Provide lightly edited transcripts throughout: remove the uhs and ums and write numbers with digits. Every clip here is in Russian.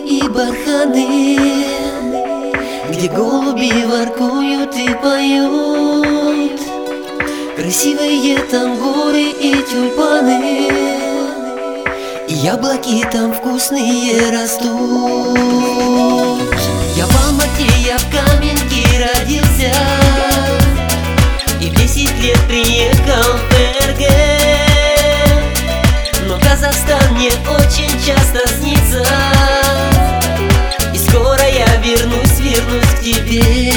и барханы, где голуби воркуют и поют. Красивые там горы и тюльпаны, и яблоки там вкусные растут. Я в Алмате, я в Каменке родился, и в 10 лет приехал в ФРГ. Но Казахстан мне очень часто снится, и скоро я вернусь к тебе.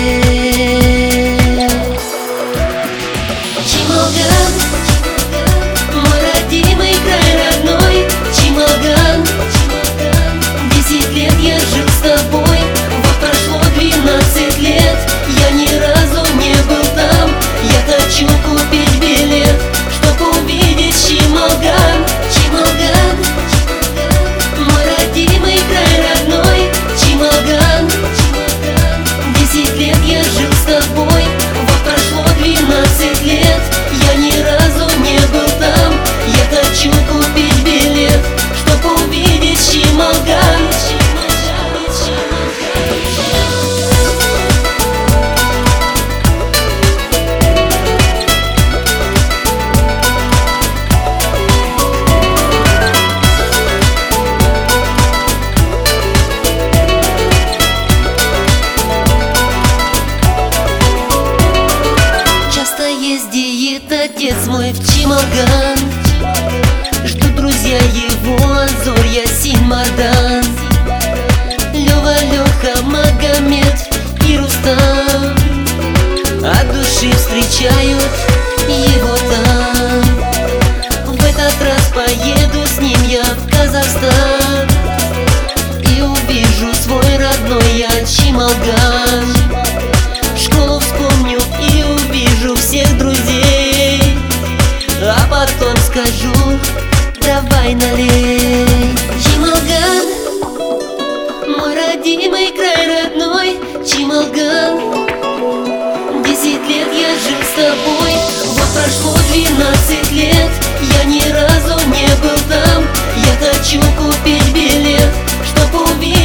Чималган, мой родимый край родной. Чималган, 10 лет я жил с тобой. Вот прошло 12 лет, я ни разу не был там. Я хочу купить билет, чтоб увидеть Чималган. Чималган, мой родимый край родной. Чималган, 10 лет я жил с тобой. Вот прошло 12 лет, я ни разу не был там. Я хочу купить билет, чтоб увидеть Чималган. Ездит отец мой в Чималган, ждут друзья его Азор, Ясин, Мардан, Лёва, Лёха, Магомед и Рустам. От души встречают его там. В этот раз поеду с ним я в Казахстан, и увижу свой родной я Чималган. Школу вспомню и увижу всех друзей, а потом скажу: давай налей. Чималган, мой родимый край родной. Чималган, 10 лет я жил с тобой. Вот прошло 12 лет, я ни разу не был там. Я хочу купить билет, чтоб увидеть